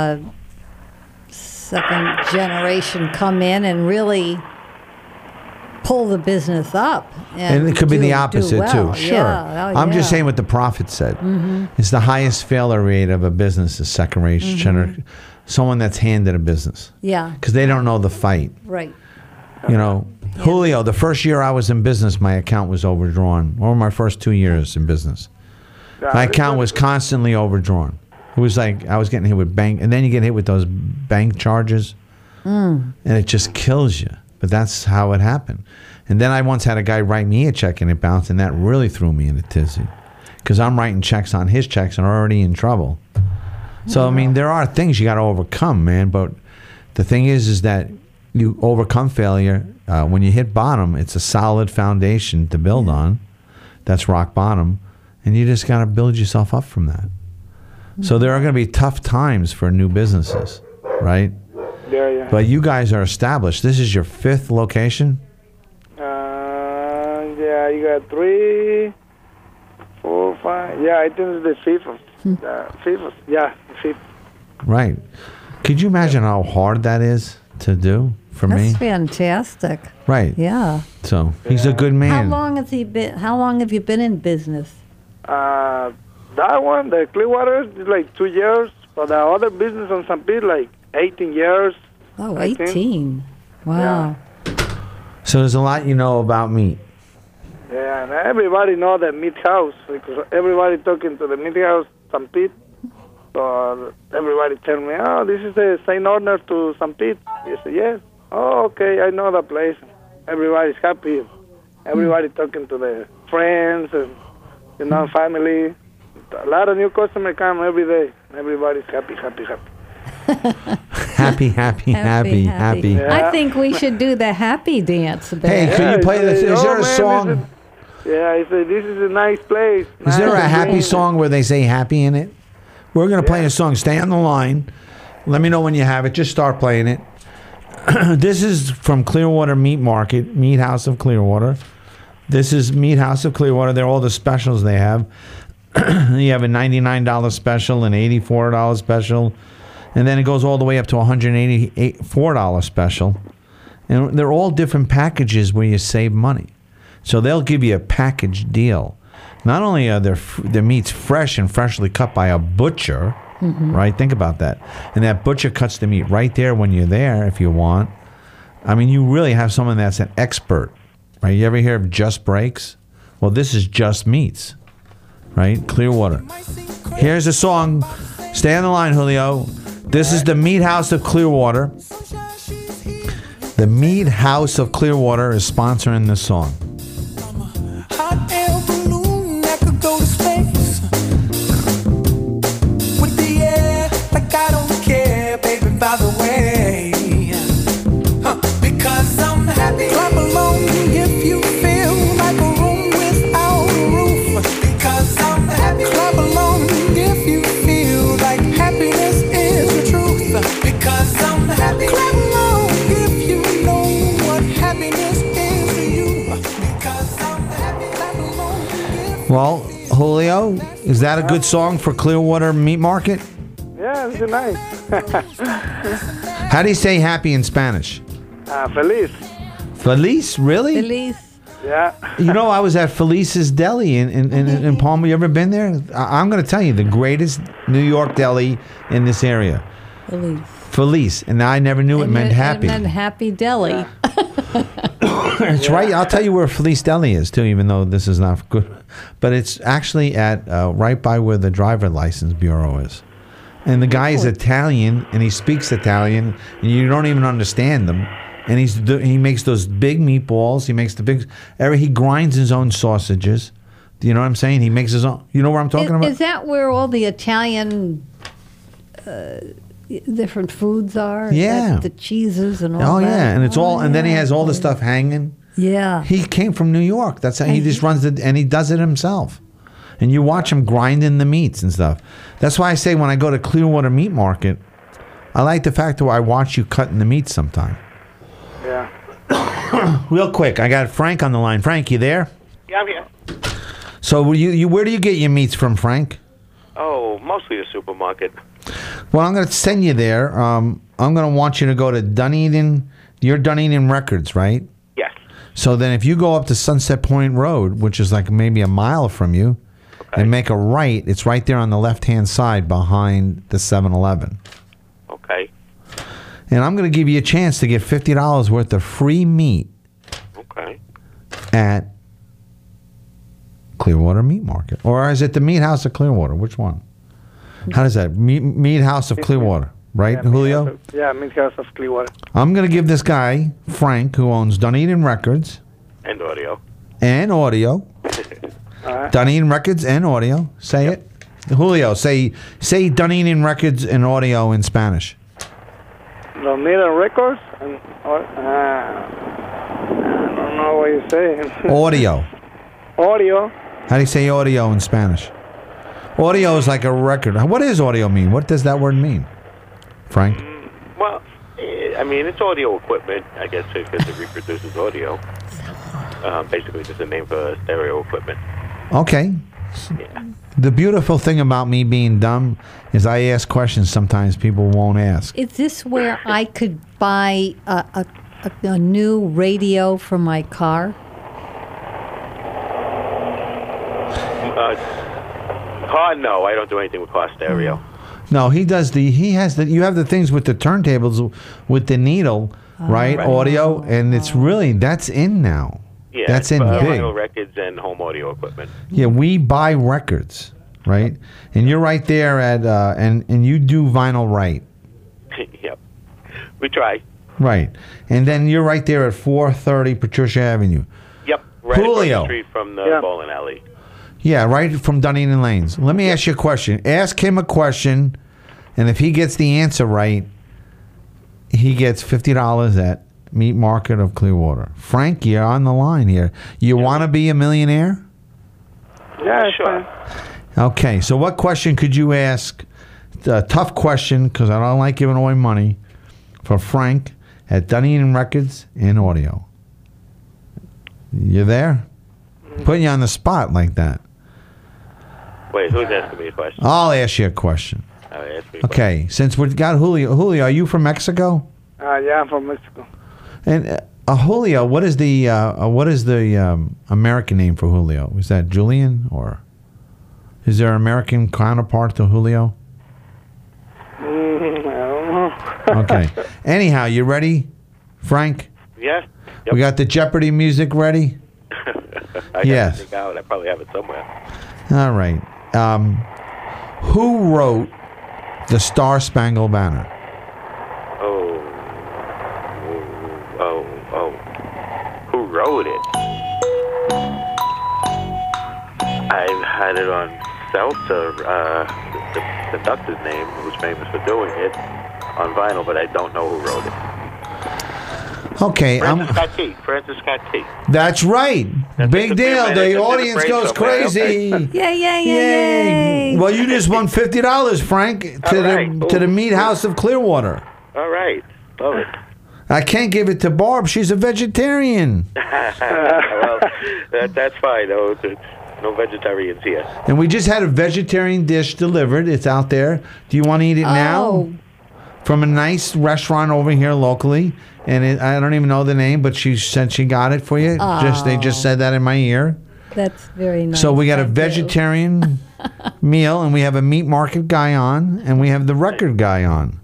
[SPEAKER 4] second generation come in and really pull the business up.
[SPEAKER 3] And it could be the opposite,
[SPEAKER 4] well.
[SPEAKER 3] too. Sure.
[SPEAKER 4] Yeah.
[SPEAKER 3] I'm just saying what the prophet said. It's the highest failure rate of a business is second someone that's handed a business
[SPEAKER 4] Yeah.
[SPEAKER 3] because they don't know the fight.
[SPEAKER 4] Right.
[SPEAKER 3] You know, Julio, the first year I was in business, my account was overdrawn. Or my first 2 years in business. My account was constantly overdrawn. It was like I was getting hit with bank, and then you get hit with those bank charges, and it just kills you. But that's how it happened. And then I once had a guy write me a check and it bounced, and that really threw me in a tizzy because I'm writing checks on his checks and already in trouble. So, I mean, there are things you got to overcome, man. But the thing is that you overcome failure. When you hit bottom, it's a solid foundation to build on. That's rock bottom. And you just got to build yourself up from that. So there are going to be tough times for new businesses, right?
[SPEAKER 6] Yeah.
[SPEAKER 3] But you guys are established. This is your 5th location?
[SPEAKER 6] Yeah, you got 3, 4, 5. Yeah, I think it's the 5th. Yeah, the 5th.
[SPEAKER 3] Right. Could you imagine how hard that is to do for me?
[SPEAKER 4] That's fantastic.
[SPEAKER 3] Right.
[SPEAKER 4] Yeah.
[SPEAKER 3] So he's a good man.
[SPEAKER 4] How long has he been? How long have you been in business?
[SPEAKER 6] That one, the Clearwater, is like 2 years. But the other business on St. Pete, like 18 years.
[SPEAKER 4] Oh,
[SPEAKER 6] I think.
[SPEAKER 4] 18. Wow.
[SPEAKER 3] So there's a lot you know about meat.
[SPEAKER 6] Yeah, and everybody know the meat house because everybody talking to the meat house, St. Pete. So everybody tell me, oh, this is the St. Honor to St. Pete. I say, yes. Oh, okay, I know that place. Everybody's happy. Everybody talking to their friends and, you know, family. A lot of new customers come every day. Everybody's happy.
[SPEAKER 3] Happy.
[SPEAKER 6] Yeah.
[SPEAKER 4] I think we should do the happy dance.
[SPEAKER 3] Hey,
[SPEAKER 4] There.
[SPEAKER 3] could you play this? Is there a
[SPEAKER 6] man,
[SPEAKER 3] song?
[SPEAKER 6] I said, this is a nice place.
[SPEAKER 3] Is there a
[SPEAKER 6] Nice
[SPEAKER 3] happy
[SPEAKER 6] green.
[SPEAKER 3] song where they say happy in it? We're going to play a song. Stay on the line. Let me know when you have it. Just start playing it. This is from Clearwater Meat Market, Meat House of Clearwater. This is Meat House of Clearwater. They're all the specials they have. You have a $99 special, an $84 special, and then it goes all the way up to $184 special. And they're all different packages where you save money. So they'll give you a package deal. Not only are their meats fresh and freshly cut by a butcher, right? Think about that. And that butcher cuts the meat right there when you're there if you want. I mean, you really have someone that's an expert, right? You ever hear of Just Breaks? Well, this is Just Meats, right? Clearwater. Here's a song. Stay on the line, Julio. This is the Meat House of Clearwater. The Meat House of Clearwater is sponsoring this song.
[SPEAKER 7] Hot air balloon that could go to space with the air like I don't care, baby, by the way. Because I'm happy. Clap along if you feel like a room without a roof. Because I'm happy. Clap along if you feel like happiness is the truth. Because I'm happy. Clap along if you know what happiness is to you. Because I'm happy. Clap along if
[SPEAKER 3] Well, Julio, is that a good song for Clearwater Meat Market?
[SPEAKER 6] Yeah, it's nice.
[SPEAKER 3] How do you say happy in Spanish?
[SPEAKER 6] Feliz.
[SPEAKER 3] Feliz? Really?
[SPEAKER 4] Feliz.
[SPEAKER 6] Yeah.
[SPEAKER 3] You know, I was at Felice's Deli in Palma. You ever been there? I'm going to tell you, the greatest New York deli in this area.
[SPEAKER 4] Feliz.
[SPEAKER 3] Felice. And I never knew it meant happy.
[SPEAKER 4] It meant happy deli.
[SPEAKER 3] That's right. I'll tell you where Felice Deli is, too, even though this is not good. But it's actually at right by where the driver license bureau is. And the guy is Italian, and he speaks Italian, and you don't even understand them. And he makes those big meatballs. He makes the big. He grinds his own sausages. Do you know what I'm saying? He makes his own. You know what I'm talking about?
[SPEAKER 4] Is that where all the Italian different foods are?
[SPEAKER 3] Yeah.
[SPEAKER 4] The cheeses and all that?
[SPEAKER 3] Oh yeah, and it's all. And then he has all the stuff hanging.
[SPEAKER 4] Yeah.
[SPEAKER 3] He came from New York. That's how he just runs it, and he does it himself. And you watch him grinding the meats and stuff. That's why I say when I go to Clearwater Meat Market, I like the fact that I watch you cutting the meat sometime.
[SPEAKER 6] Yeah.
[SPEAKER 3] Real quick, I got Frank on the line. Frank, you there?
[SPEAKER 8] Yeah, I'm here.
[SPEAKER 3] So where do you get your meats from, Frank?
[SPEAKER 8] Oh, mostly the supermarket.
[SPEAKER 3] Well, I'm going to send you there. I'm going to want you to go to Dunedin. You're Dunedin Records, right?
[SPEAKER 8] Yes.
[SPEAKER 3] So then if you go up to Sunset Point Road, which is like maybe a mile from you, and make a right, it's right there on the left-hand side behind the 7-Eleven.
[SPEAKER 8] Okay.
[SPEAKER 3] And I'm going to give you a chance to get $50 worth of free meat
[SPEAKER 8] Okay.
[SPEAKER 3] at Clearwater Meat Market. Or is it the Meat House of Clearwater? Which one? How does that? Meat House of Clearwater, right, Julio?
[SPEAKER 6] Meat House of Clearwater.
[SPEAKER 3] I'm going to give this guy, Frank, who owns Dunedin Records
[SPEAKER 8] And audio.
[SPEAKER 3] and audio. Dunedin Records and audio. Say it. Julio, say Dunedin Records and audio in Spanish.
[SPEAKER 6] Dunedin Records? And, I don't know what you're saying.
[SPEAKER 3] Audio.
[SPEAKER 6] Audio.
[SPEAKER 3] How do you say audio in Spanish? Audio is like a record. What does audio mean? What does that word mean, Frank?
[SPEAKER 8] Well, I mean, it's audio equipment, I guess, because it reproduces audio. Basically, just a name for stereo equipment.
[SPEAKER 3] Okay.
[SPEAKER 8] Yeah.
[SPEAKER 3] The beautiful thing about me being dumb is I ask questions sometimes people won't ask.
[SPEAKER 4] Is this where I could buy a new radio for my car?
[SPEAKER 8] Car, no, I don't do anything with car stereo.
[SPEAKER 3] No, he has you have the things with the turntables with the needle, right?
[SPEAKER 4] right.
[SPEAKER 3] Audio, and it's really, that's in now.
[SPEAKER 8] Yeah,
[SPEAKER 3] That's in big.
[SPEAKER 8] vinyl records and home audio equipment.
[SPEAKER 3] Yeah, we buy records, right? And you're right there at, and you do vinyl right.
[SPEAKER 8] Yep. We try.
[SPEAKER 3] Right. And then you're right there at 430 Patricia Avenue.
[SPEAKER 8] Yep. Right across
[SPEAKER 3] Julio.
[SPEAKER 8] the street from the bowling alley.
[SPEAKER 3] Yeah, right from Dunedin Lanes. Let me ask you a question. Ask him a question, and if he gets the answer right, he gets $50 at Meat Market of Clearwater. Frank, you're on the line here. You want to be a millionaire?
[SPEAKER 6] Yeah,
[SPEAKER 8] Sure.
[SPEAKER 3] Okay, so what question could you ask? A tough question, because I don't like giving away money, for Frank at Dunedin Records and Audio. You there? Putting you on the spot like that.
[SPEAKER 8] Wait, who's asking me a question?
[SPEAKER 3] I'll ask you a question.
[SPEAKER 8] Ask me a
[SPEAKER 3] Okay, since we've got Julio. Julio, are you from Mexico?
[SPEAKER 6] yeah, I'm from Mexico.
[SPEAKER 3] And Julio, what is the American name for Julio? Is that Julian, or is there an American counterpart to Julio?
[SPEAKER 6] I don't know.
[SPEAKER 3] Okay. Anyhow, you ready, Frank?
[SPEAKER 8] Yeah.
[SPEAKER 3] We got the Jeopardy music ready?
[SPEAKER 8] I
[SPEAKER 3] Yes.
[SPEAKER 8] gotta dig out. I probably have it somewhere.
[SPEAKER 3] All right. Who wrote the Star Spangled Banner?
[SPEAKER 8] Who wrote it? I've had it on Seltzer, the conductor's name, who's famous for doing it, on vinyl, but I don't know who wrote it.
[SPEAKER 3] Okay,
[SPEAKER 8] Francis Scott Key.
[SPEAKER 3] That's right. Big deal. The audience goes crazy.
[SPEAKER 4] Yay.
[SPEAKER 3] Well, you just won $50, Frank, to the Meat House of Clearwater.
[SPEAKER 8] All right. Love it.
[SPEAKER 3] I can't give it to Barb. She's a vegetarian.
[SPEAKER 8] Well, that's fine. No vegetarians here.
[SPEAKER 3] And we just had a vegetarian dish delivered. It's out there. Do you want to eat it now? From a nice restaurant over here locally. And I don't even know the name, but she said she got it for you. They just said that in my ear.
[SPEAKER 4] That's very nice.
[SPEAKER 3] So we got a
[SPEAKER 4] Thank you.
[SPEAKER 3] vegetarian meal, and we have a meat market guy on, and we have the record guy on.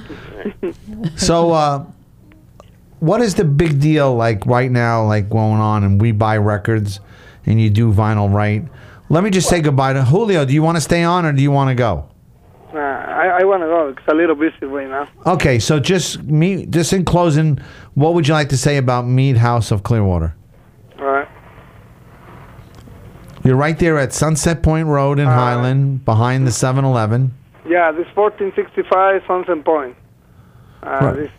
[SPEAKER 3] So what is the big deal like right now, like going on, and we buy records and you do vinyl right? Let me just say goodbye to Julio. Do you want to stay on, or do you want to go?
[SPEAKER 6] I want to go. It's a little busy right now.
[SPEAKER 3] Okay, so just in closing, what would you like to say about Meat House of Clearwater?
[SPEAKER 6] All right.
[SPEAKER 3] You're right there at Sunset Point Road in Highland, behind the 7-Eleven.
[SPEAKER 6] Yeah, this 1465 Sunset Point.
[SPEAKER 3] Right.
[SPEAKER 6] It's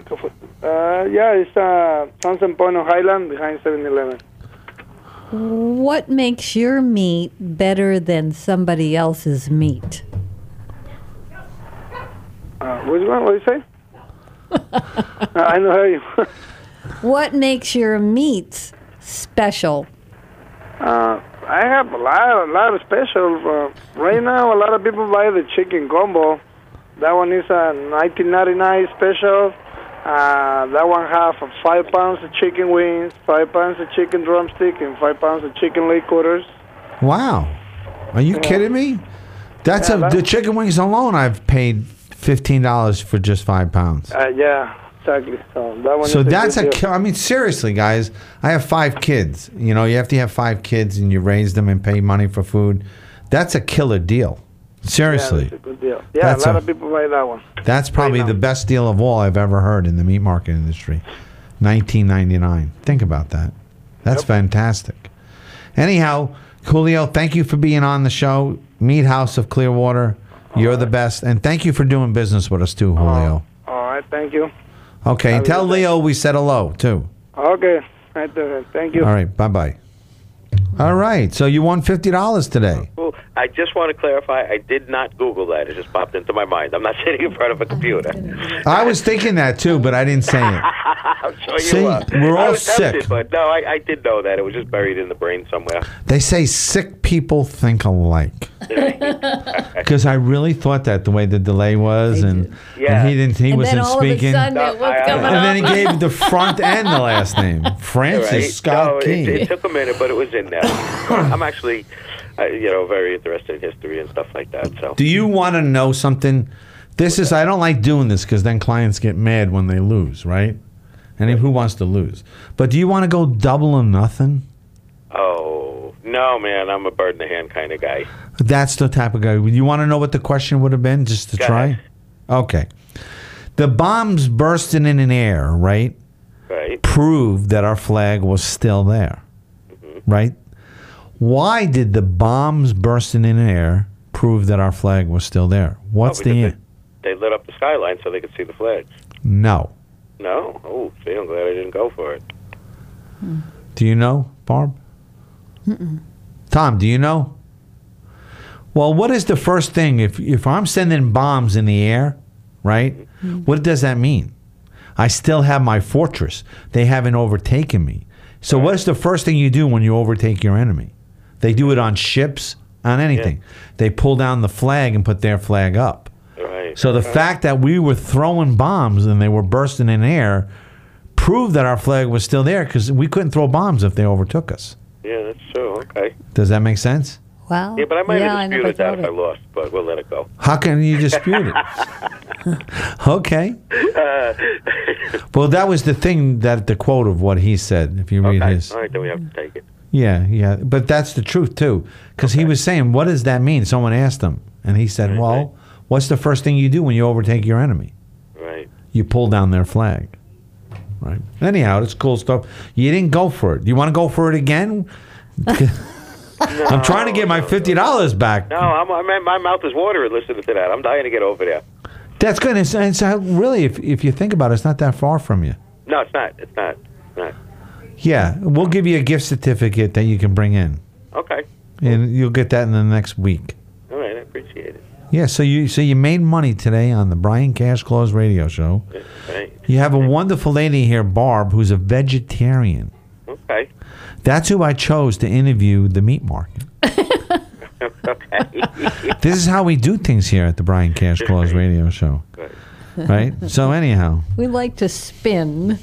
[SPEAKER 6] Sunset Point on Highland behind 7-Eleven.
[SPEAKER 4] What makes your meat better than somebody else's meat?
[SPEAKER 6] Which one? What did you say? I don't hear you.
[SPEAKER 4] What makes your meats special?
[SPEAKER 6] I have a lot of special. Right now, a lot of people buy the chicken combo. That one is a $19.99 special. That one have 5 pounds of chicken wings, 5 pounds of chicken drumstick, and 5 pounds of chicken leg quarters.
[SPEAKER 3] Wow. Are you kidding me? The chicken wings alone I've paid $15 for just 5 pounds.
[SPEAKER 6] Yeah, exactly. So that one.
[SPEAKER 3] So
[SPEAKER 6] is
[SPEAKER 3] that's
[SPEAKER 6] good
[SPEAKER 3] a
[SPEAKER 6] deal.
[SPEAKER 3] kill. I mean, seriously, guys. I have 5 kids. You know, you have to have 5 kids and you raise them and pay money for food. That's a killer deal. Seriously.
[SPEAKER 6] Yeah, that's a good deal. Yeah,
[SPEAKER 3] That's
[SPEAKER 6] a lot
[SPEAKER 3] a-
[SPEAKER 6] of people buy that one.
[SPEAKER 3] That's probably
[SPEAKER 6] Right now.
[SPEAKER 3] the best deal of all I've ever heard in the meat market industry. $19.99. Think about that. That's fantastic. Anyhow, Julio, thank you for being on the show. Meat House of Clearwater. You're the best. And thank you for doing business with us too, Julio.
[SPEAKER 6] All right, thank you.
[SPEAKER 3] Okay, and tell Leo we said hello too.
[SPEAKER 6] Okay, right there. Thank you.
[SPEAKER 3] All right, bye-bye. All right, so you won $50 today.
[SPEAKER 8] Cool. I just want to clarify, I did not Google that. It just popped into my mind. I'm not sitting in front of a computer.
[SPEAKER 3] I was thinking that too, but I didn't say it.
[SPEAKER 8] I'm sure
[SPEAKER 3] See,
[SPEAKER 8] you are.
[SPEAKER 3] we're
[SPEAKER 8] I
[SPEAKER 3] all
[SPEAKER 8] was tempted,
[SPEAKER 3] sick.
[SPEAKER 8] but no, I did know that. It was just buried in the brain somewhere.
[SPEAKER 3] They say sick people think alike. Because I really thought that the way the delay was, and
[SPEAKER 8] Yeah.
[SPEAKER 3] he didn't. He
[SPEAKER 4] And
[SPEAKER 3] wasn't
[SPEAKER 4] then all
[SPEAKER 3] speaking.
[SPEAKER 4] of a sudden it was coming
[SPEAKER 3] And then he
[SPEAKER 4] up.
[SPEAKER 3] gave the front and the last name, Francis
[SPEAKER 8] Right?
[SPEAKER 3] Scott
[SPEAKER 8] No,
[SPEAKER 3] King.
[SPEAKER 8] it took a minute, but it was in there. I'm actually, very interested in history and stuff like that. So
[SPEAKER 3] Do you want to know something? This is, I don't like doing this because then clients get mad when they lose, right? And who wants to lose? But do you want to go double or nothing?
[SPEAKER 8] Oh, no, man, I'm a bird in the hand kind of guy.
[SPEAKER 3] That's the type of guy. You want to know what the question would have been just to
[SPEAKER 8] Go
[SPEAKER 3] try?
[SPEAKER 8] ahead.
[SPEAKER 3] Okay. The bombs bursting in air, right,
[SPEAKER 8] Right?
[SPEAKER 3] proved that our flag was still there, right? Why did the bombs bursting in air prove that our flag was still there? What's the
[SPEAKER 8] because
[SPEAKER 3] answer?
[SPEAKER 8] they lit up the skyline so they could see the flags.
[SPEAKER 3] No.
[SPEAKER 8] No? Oh, see, I'm glad I didn't go for it.
[SPEAKER 3] Do you know, Barb? Tom, do you know? Well, what is the first thing? If I'm sending bombs in the air, right, what does that mean? I still have my fortress. They haven't overtaken me. So what's the first thing you do when you overtake your enemy? They do it on ships, on anything. They pull down the flag and put their flag up.
[SPEAKER 8] Right.
[SPEAKER 3] So the fact that we were throwing bombs and they were bursting in air proved that our flag was still there because we couldn't throw bombs if they overtook us.
[SPEAKER 8] Yeah, that's true. Okay.
[SPEAKER 3] Does that make sense?
[SPEAKER 4] Wow.
[SPEAKER 8] Yeah, but I might
[SPEAKER 4] Yeah,
[SPEAKER 8] have
[SPEAKER 4] never
[SPEAKER 8] disputed that
[SPEAKER 4] thought
[SPEAKER 8] if I
[SPEAKER 4] it.
[SPEAKER 8] lost, but we'll let it go.
[SPEAKER 3] How can you dispute it? Okay. Well, that was the thing, that the quote of what he said, if you read
[SPEAKER 8] Okay.
[SPEAKER 3] his.
[SPEAKER 8] All right, then we have to take it.
[SPEAKER 3] Yeah. But that's the truth, too. Because he was saying, what does that mean? Someone asked him. And he said, well, what's the first thing you do when you overtake your enemy?
[SPEAKER 8] Right.
[SPEAKER 3] You pull down their flag. Right. Anyhow, it's cool stuff. You didn't go for it. Do you want to go for it again? I'm trying to get my $50 back.
[SPEAKER 8] No, my mouth is watering listening to that. I'm dying to get over there.
[SPEAKER 3] That's good. It's really, if you think about it, it's not that far from you.
[SPEAKER 8] No, it's not. It's not. It's not.
[SPEAKER 3] Yeah, we'll give you a gift certificate that you can bring in,
[SPEAKER 8] Okay.
[SPEAKER 3] and you'll get that in the next week.
[SPEAKER 8] All right, I appreciate it.
[SPEAKER 3] Yeah, so you made money today on the Brian Cash Claus radio show.
[SPEAKER 8] Right.
[SPEAKER 3] You have a wonderful lady here, Barb, who's a vegetarian.
[SPEAKER 8] Okay.
[SPEAKER 3] That's who I chose to interview the meat market.
[SPEAKER 8] Okay.
[SPEAKER 3] This is how we do things here at the Brian Cash Claus radio show. Right? So anyhow.
[SPEAKER 4] We like to spin.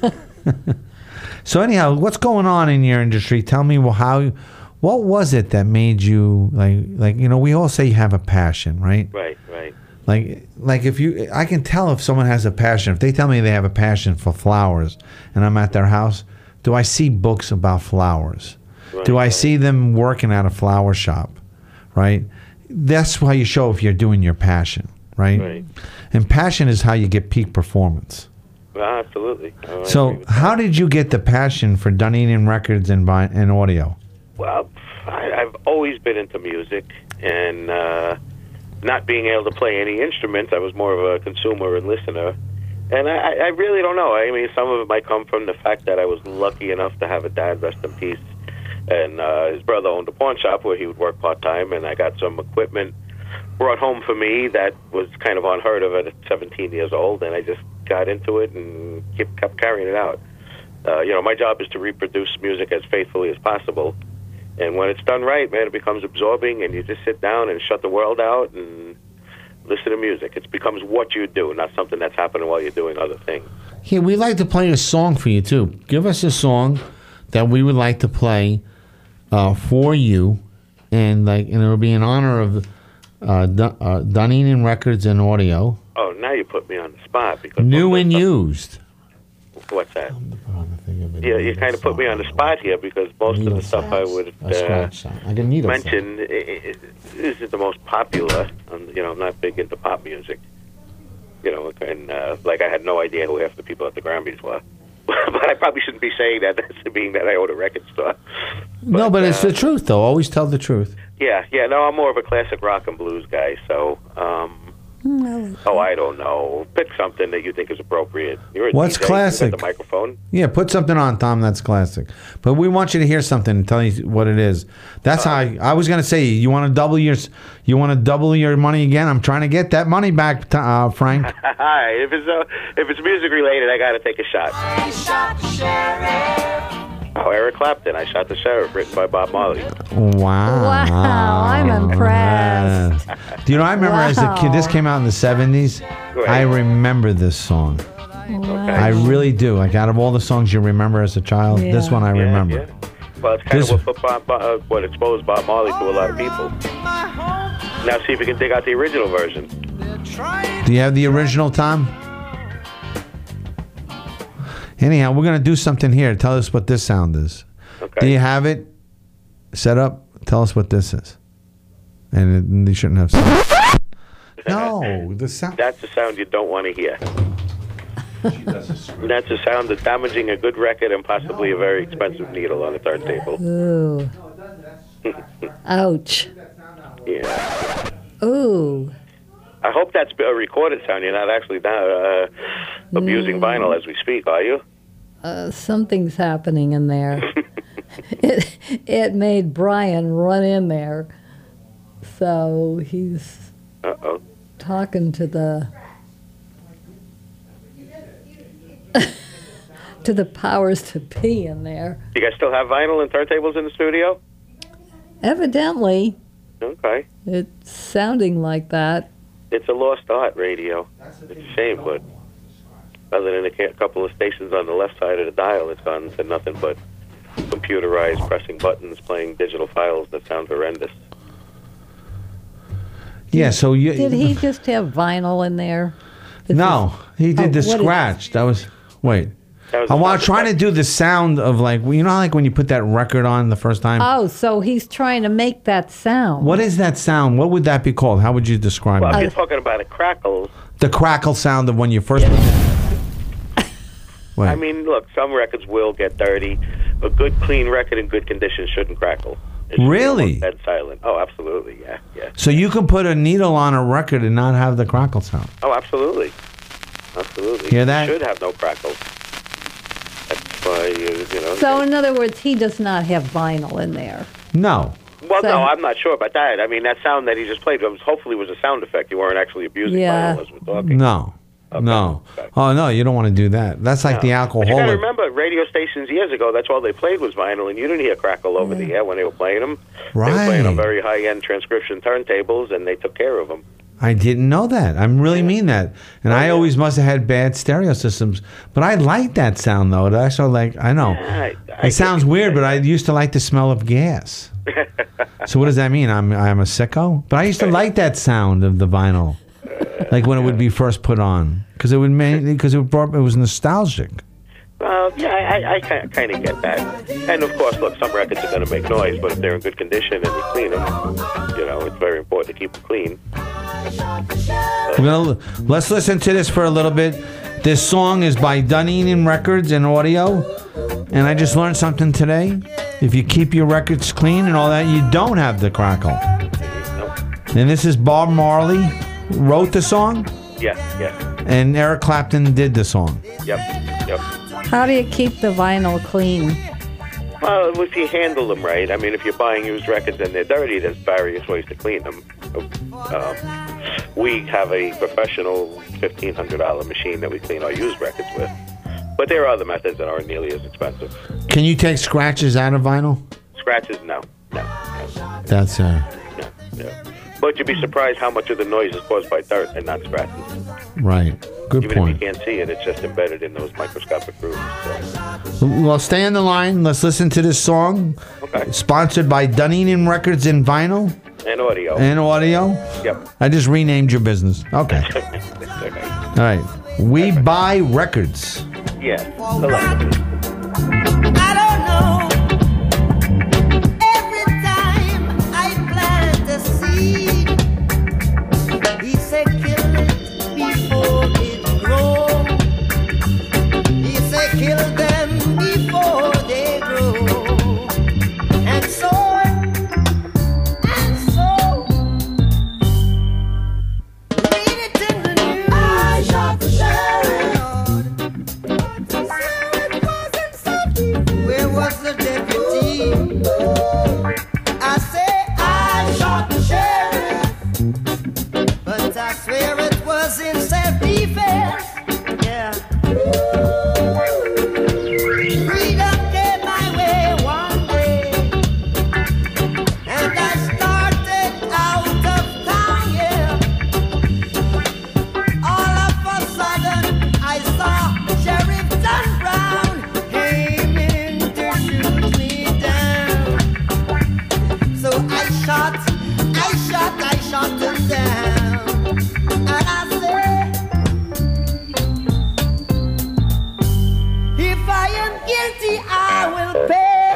[SPEAKER 3] So anyhow, what's going on in your industry? Tell me what was it that made you like we all say you have a passion, right?
[SPEAKER 8] Right.
[SPEAKER 3] Like if I can tell if someone has a passion. If they tell me they have a passion for flowers and I'm at their house, do I see books about flowers?
[SPEAKER 8] Right,
[SPEAKER 3] Do I
[SPEAKER 8] right.
[SPEAKER 3] see them working at a flower shop? Right? That's why you show if you're doing your passion, right?
[SPEAKER 8] Right.
[SPEAKER 3] And passion is how you get peak performance.
[SPEAKER 8] Well, absolutely. I agree
[SPEAKER 3] So
[SPEAKER 8] with
[SPEAKER 3] how did you get the passion for Dunedin Records and audio?
[SPEAKER 8] Well, I've always been into music, and not being able to play any instruments, I was more of a consumer and listener. And I really don't know. I mean, some of it might come from the fact that I was lucky enough to have a dad, rest in peace, and his brother owned a pawn shop where he would work part-time, and I got some equipment brought home for me that was kind of unheard of at 17 years old, and I just got into it and kept carrying it out. My job is to reproduce music as faithfully as possible. And when it's done right, man, it becomes absorbing, and you just sit down and shut the world out and listen to music. It becomes what you do, not something that's happening while you're doing other things.
[SPEAKER 3] Here, we'd like to play a song for you, too. Give us a song that we would like to play for you, and it'll be in honor of Dunedin Records and Audio.
[SPEAKER 8] now you put me on the spot because
[SPEAKER 3] New and used.
[SPEAKER 8] What's that? Yeah, you kind of put me on the spot here because most of the stuff I would mention isn't the most popular. I'm not big into pop music. And like I had no idea who half the people at the Grammys were. But I probably shouldn't be saying that, being that I own a record store.
[SPEAKER 3] But it's the truth, though. Always tell the truth.
[SPEAKER 8] Yeah. No, I'm more of a classic rock and blues guy. So, I don't know. Pick something that you think is appropriate. You're a
[SPEAKER 3] What's
[SPEAKER 8] DJ,
[SPEAKER 3] classic?
[SPEAKER 8] You got the microphone.
[SPEAKER 3] Yeah, put something on, Tom. That's classic. But we want you to hear something and tell you what it is. That's how I was going to say. You want to double your money again? I'm trying to get that money back, Frank.
[SPEAKER 8] If it's music related, I got to take a shot.
[SPEAKER 7] I shot the sheriff.
[SPEAKER 8] Oh, Eric Clapton, I Shot the Sheriff, written by Bob Marley.
[SPEAKER 4] Wow, I'm impressed.
[SPEAKER 3] Do you know, I remember as a kid, this came out in the 70s.
[SPEAKER 8] Right.
[SPEAKER 3] I remember this song.
[SPEAKER 4] Wow.
[SPEAKER 3] I really do. Like, out of all the songs you remember as a child, this one I remember.
[SPEAKER 8] Yeah. Well, it's kind of what exposed Bob Marley to a lot of people. Now see if you can dig out the original version.
[SPEAKER 3] Do you have the original, Tom? Anyhow, we're going to do something here. Tell us what this sound is.
[SPEAKER 8] Okay.
[SPEAKER 3] Do you have it set up? Tell us what this is. And you shouldn't have sound. No, the sound.
[SPEAKER 8] That's the sound you don't want to hear. That's the sound of damaging a good record and possibly a very expensive needle on a turntable.
[SPEAKER 4] Ooh. Ouch.
[SPEAKER 8] Yeah.
[SPEAKER 4] Ooh.
[SPEAKER 8] I hope that's a recorded sound. You're not actually abusing vinyl as we speak, are you?
[SPEAKER 4] Something's happening in there. It made Brian run in there. So he's talking to the to the powers to be in there.
[SPEAKER 8] You guys still have vinyl and turntables in the studio?
[SPEAKER 4] Evidently.
[SPEAKER 8] Okay.
[SPEAKER 4] It's sounding like that.
[SPEAKER 8] It's a lost art, radio. It's a shame, but other than a couple of stations on the left side of the dial, it's gone to nothing but computerized pressing buttons, playing digital files that sound horrendous.
[SPEAKER 3] Yeah, so you...
[SPEAKER 4] Did he just have vinyl in there?
[SPEAKER 3] No, he did the scratch. That was... Wait. I'm trying to do the sound of, like, you know, like when you put that record on the first time?
[SPEAKER 4] Oh, so he's trying to make that sound.
[SPEAKER 3] What is that sound? What would that be called? How would you describe
[SPEAKER 8] Well,
[SPEAKER 3] it?
[SPEAKER 8] if you're talking about a crackle...
[SPEAKER 3] The crackle sound of when you first...
[SPEAKER 8] I mean, look, some records will get dirty. A good, clean record in good condition shouldn't crackle. It should
[SPEAKER 3] Really?
[SPEAKER 8] be dead silent. Oh, absolutely, yeah.
[SPEAKER 3] So you can put a needle on a record and not have the crackle sound?
[SPEAKER 8] Oh, absolutely. Absolutely.
[SPEAKER 3] Hear that?
[SPEAKER 8] It should have no crackle. That's why, you know...
[SPEAKER 4] So, in other words, he does not have vinyl in there.
[SPEAKER 3] No.
[SPEAKER 8] Well, no, I'm not sure about that. I mean, that sound that he just played hopefully was a sound effect. You weren't actually abusing vinyl as we're talking.
[SPEAKER 3] No.
[SPEAKER 8] Okay.
[SPEAKER 3] No.
[SPEAKER 8] Okay.
[SPEAKER 3] Oh, no, you don't want to do that. That's like the
[SPEAKER 8] But you
[SPEAKER 3] alcoholic.
[SPEAKER 8] got to remember, radio stations years ago, that's all they played was vinyl, and you didn't hear crackle over the air when they were playing them.
[SPEAKER 3] Right.
[SPEAKER 8] They were playing on very high-end transcription turntables, and they took care of them.
[SPEAKER 3] I didn't know that. I really mean that. And I always must have had bad stereo systems. But I like that sound, though. I sort of like, I know. It sounds weird, but I used to like the smell of gas. So what does that mean? I'm a sicko? But I used to like that sound of the vinyl. Like when it would be first put on. Because it was nostalgic.
[SPEAKER 8] I kind of get that. And, of course, look, some records are going to make noise, but if they're in good condition and you clean them, you know, it's very important to keep them clean.
[SPEAKER 3] Let's listen to this for a little bit. This song is by Dunedin Records and Audio. And I just learned something today. If you keep your records clean and all that, you don't have the crackle. And this is Bob Marley wrote the song?
[SPEAKER 8] Yeah.
[SPEAKER 3] And Eric Clapton did the song.
[SPEAKER 8] Yep.
[SPEAKER 4] How do you keep the vinyl clean?
[SPEAKER 8] Well, if you handle them right. I mean, if you're buying used records and they're dirty, there's various ways to clean them. We have a professional $1,500 machine that we clean our used records with. But there are other methods that aren't nearly as expensive.
[SPEAKER 3] Can you take scratches out of vinyl?
[SPEAKER 8] Scratches? No.
[SPEAKER 3] That's
[SPEAKER 8] No. But you'd be surprised how much of the noise is caused by dirt and not scratches.
[SPEAKER 3] right. Good
[SPEAKER 8] Even
[SPEAKER 3] point.
[SPEAKER 8] if you can't see it, it's just embedded in those microscopic grooves. So.
[SPEAKER 3] Well, stay on the line. Let's listen to this song.
[SPEAKER 8] Okay.
[SPEAKER 3] Sponsored by Dunedin Records and Vinyl
[SPEAKER 8] And audio.
[SPEAKER 3] and Audio.
[SPEAKER 8] Yep.
[SPEAKER 3] I just renamed your business. Okay.
[SPEAKER 8] Okay.
[SPEAKER 3] All right. We buy records.
[SPEAKER 8] Yeah. Select.
[SPEAKER 7] I don't know. Every time I plant a seed, he said kill it before it grows. He said kill them before they grow. And so, read it in the news. I shot the sheriff. Where was the deputy? I say I shot the sheriff, but I swear it was in self-defense. Yeah. Freedom came my way one day, and I started out of town. Yeah. All of a sudden, I saw Sheriff John Brown aiming to shoot me down. So I shot him down. And I said, if I am guilty, I will pay.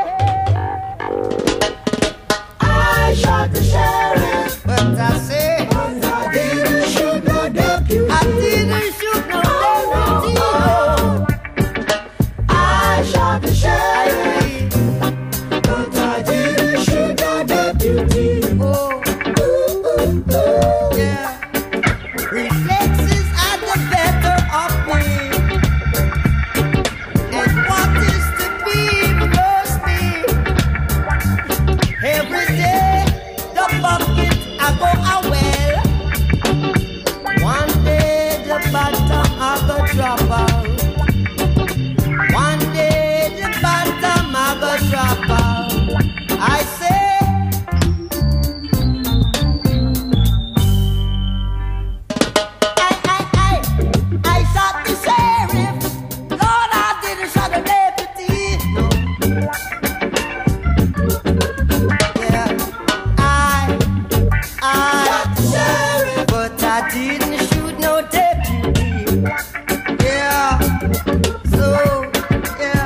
[SPEAKER 7] I shot the sheriff, but I say, I didn't shoot no deputy. I didn't shoot no deputy. I shot the sheriff, but I didn't shoot no deputy. Oh, yeah. Reflexes are the better of me. And what is to be must be. Every day, the bucket I go a well. One day, the bottom I go drop out. One day, the bottom I go drop out. I say, I shot the sheriff. Lord, I didn't shot the deputy. No. Yeah, I shot the sheriff, but I didn't shoot no deputy. Yeah, so yeah.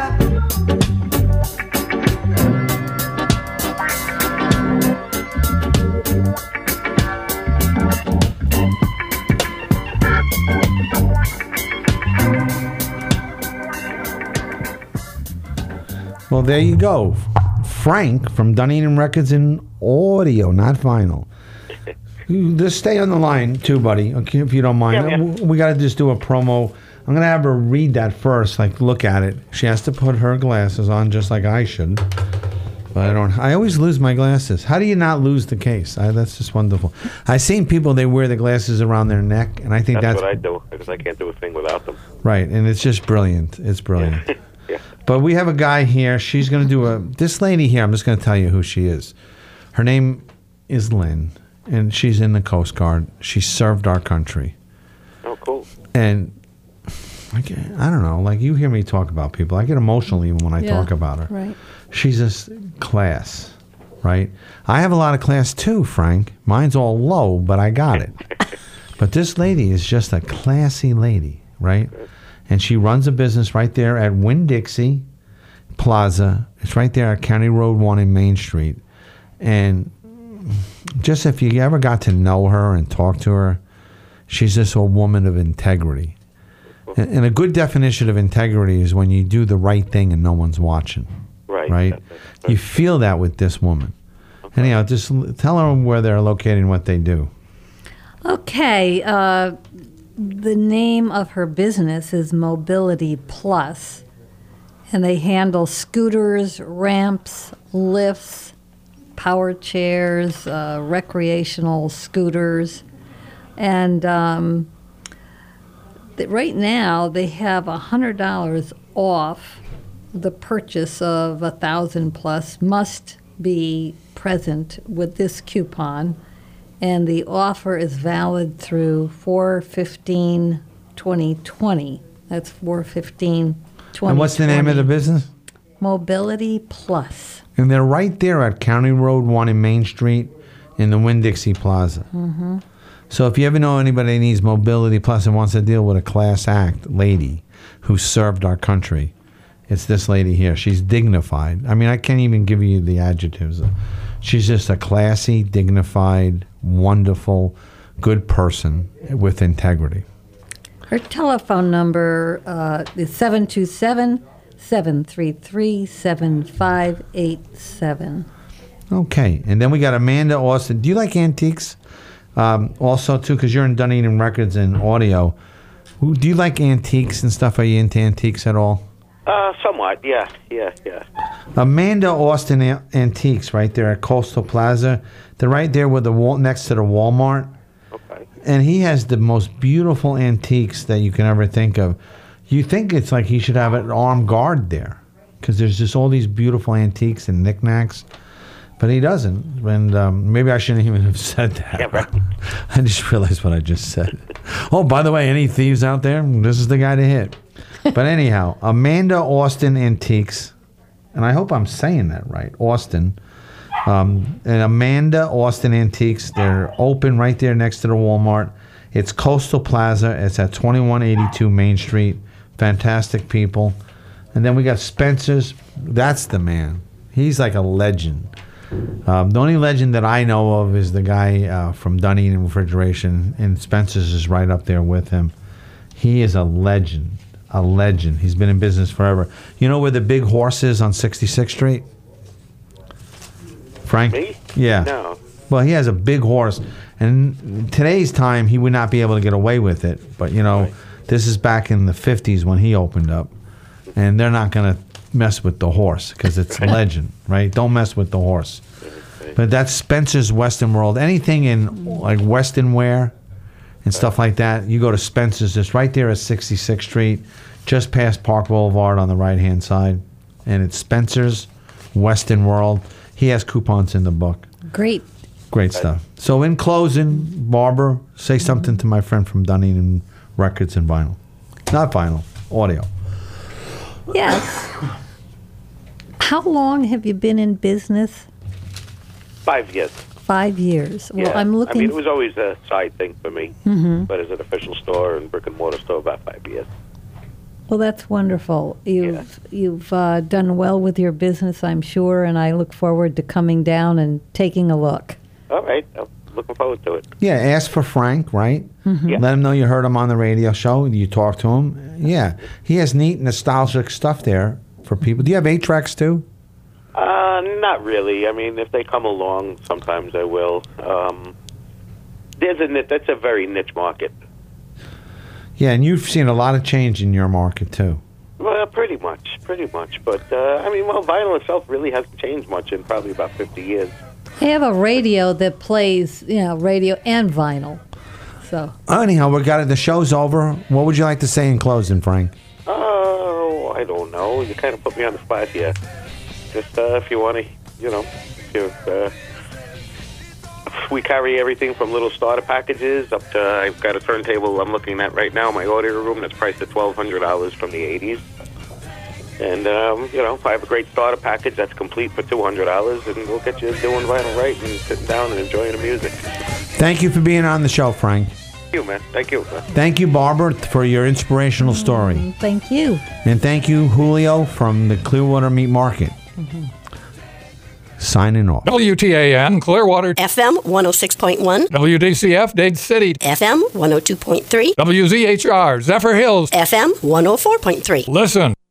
[SPEAKER 3] Well, there you go. Frank from Dunedin Records in audio, not vinyl. You just stay on the line too, buddy, okay, if you don't mind.
[SPEAKER 8] Yeah.
[SPEAKER 3] We got to just do a promo. I'm going to have her read that first, like look at it. She has to put her glasses on just like I should. But I don't. I always lose my glasses. How do you not lose the case? That's just wonderful. I've seen people, they wear the glasses around their neck, and I think that's
[SPEAKER 8] what I do, because I can't do a thing without them.
[SPEAKER 3] right, and it's just brilliant. It's brilliant.
[SPEAKER 8] Yeah.
[SPEAKER 3] But we have a guy here. She's going to do this lady here, I'm just going to tell you who she is. Her name is Lynn, and she's in the Coast Guard. She served our country.
[SPEAKER 8] Oh, cool.
[SPEAKER 3] And I don't know, like you hear me talk about people. I get emotional even when I talk about her.
[SPEAKER 4] Right.
[SPEAKER 3] She's just class, right? I have a lot of class too, Frank. Mine's all low, but I got it. But this lady is just a classy lady, right? And she runs a business right there at Winn-Dixie Plaza. It's right there at County Road 1 in Main Street. And just if you ever got to know her and talk to her, she's just a woman of integrity. And a good definition of integrity is when you do the right thing and no one's watching. Right? You feel that with this woman. Okay. Anyhow, just tell her where they're located and what they do.
[SPEAKER 4] Okay. The name of her business is Mobility Plus, and they handle scooters, ramps, lifts, power chairs, recreational scooters. And right now they have $100 off the purchase of 1,000 plus must be present with this coupon, and the offer is valid through 4/15/2020. That's 4/15/2020.
[SPEAKER 3] And what's the name of the business?
[SPEAKER 4] Mobility Plus.
[SPEAKER 3] And they're right there at County Road 1 in Main Street in the Winn-Dixie Plaza.
[SPEAKER 4] Mm-hmm.
[SPEAKER 3] So if you ever know anybody that needs Mobility Plus and wants to deal with a class act lady who served our country, it's this lady here. She's dignified. I mean, I can't even give you the adjectives. She's just a classy, dignified, wonderful, good person with integrity.
[SPEAKER 4] Her telephone number is 727-733-7587.
[SPEAKER 3] Okay, and then we got Amanda Austin. Do you like antiques? Also, too, because you're in Dunedin Records and audio. Do you like antiques and stuff? Are you into antiques at all?
[SPEAKER 8] Somewhat, yeah.
[SPEAKER 3] Amanda Austin Antiques, right there at Coastal Plaza. They're right there with the wall next to the Walmart.
[SPEAKER 8] Okay.
[SPEAKER 3] And he has the most beautiful antiques that you can ever think of. You think it's like he should have an armed guard there, because there's just all these beautiful antiques and knickknacks. But he doesn't, and maybe I shouldn't even have said that.
[SPEAKER 8] Yeah, right.
[SPEAKER 3] I just realized what I just said. Oh, by the way, any thieves out there, this is the guy to hit. But anyhow, Amanda Austin Antiques, and I hope I'm saying that right, Austin. And Amanda Austin Antiques, they're open right there next to the Walmart. It's Coastal Plaza. It's at 2182 Main Street. Fantastic people. And then we got Spencer's. That's the man. He's like a legend. The only legend that I know of is the guy from Dunedin Refrigeration, and Spencer's is right up there with him. He is a legend. A legend. He's been in business forever. You know where the big horse is on 66th Street? Frank?
[SPEAKER 8] Me?
[SPEAKER 3] Yeah.
[SPEAKER 8] No.
[SPEAKER 3] Well, he has a big horse. And in today's time, he would not be able to get away with it. But, you know,
[SPEAKER 8] Right.
[SPEAKER 3] This is back in the 50s when he opened up. And they're not going to mess with the horse because it's a legend, right? Don't mess with the horse. But that's Spencer's Western World. Anything in, like, Western wear and stuff like that, you go to Spencer's. It's right there at 66th Street, just past Park Boulevard on the right-hand side. And it's Spencer's Western World. He has coupons in the book.
[SPEAKER 4] Great.
[SPEAKER 3] Great stuff. So in closing, Barbara, say something to my friend from Dunedin Records and Vinyl. Not vinyl, audio.
[SPEAKER 4] Yes. How long have you been in business?
[SPEAKER 8] 5 years.
[SPEAKER 4] 5 years. Well,
[SPEAKER 8] Yeah.
[SPEAKER 4] I'm looking.
[SPEAKER 8] I mean, it was always a side thing for me. But as an official store and brick and mortar store, about 5 years.
[SPEAKER 4] Well, that's wonderful. You've done well with your business, I'm sure, and I look forward to coming down and taking a look.
[SPEAKER 8] All right. I'm looking forward to it.
[SPEAKER 3] Yeah, ask for Frank, right?
[SPEAKER 8] Yeah.
[SPEAKER 3] Let him know you heard him on the radio show. You talk to him. Yeah. He has neat, nostalgic stuff there for people. Do you have 8-tracks too?
[SPEAKER 8] Not really. I mean, if they come along, sometimes I will. That's a very niche market.
[SPEAKER 3] Yeah, and you've seen a lot of change in your market too.
[SPEAKER 8] Well, pretty much. But, I mean, vinyl itself really hasn't changed much in probably about 50 years.
[SPEAKER 4] I have a radio that plays, radio and vinyl. So.
[SPEAKER 3] Anyhow, we got it. The show's over. What would you like to say in closing, Frank?
[SPEAKER 8] Oh, I don't know. You kind of put me on the spot here. Just if you want to, we carry everything from little starter packages up to, I've got a turntable I'm looking at right now in my audio room that's priced at $1,200 from the 80s. And, if I have a great starter package that's complete for $200, and we'll get you doing vinyl right and sitting down and enjoying the music.
[SPEAKER 3] Thank you for being on the show, Frank.
[SPEAKER 8] Thank you, man. Thank you.
[SPEAKER 3] Thank you, Barbara, for your inspirational story.
[SPEAKER 4] Thank you.
[SPEAKER 3] And thank you, Julio, from the Clearwater Meat Market. Signing off.
[SPEAKER 9] WTAN, Clearwater.
[SPEAKER 10] FM 106.1.
[SPEAKER 9] WDCF, Dade City.
[SPEAKER 10] FM 102.3.
[SPEAKER 9] WZHR, Zephyr Hills.
[SPEAKER 10] FM 104.3.
[SPEAKER 9] Listen.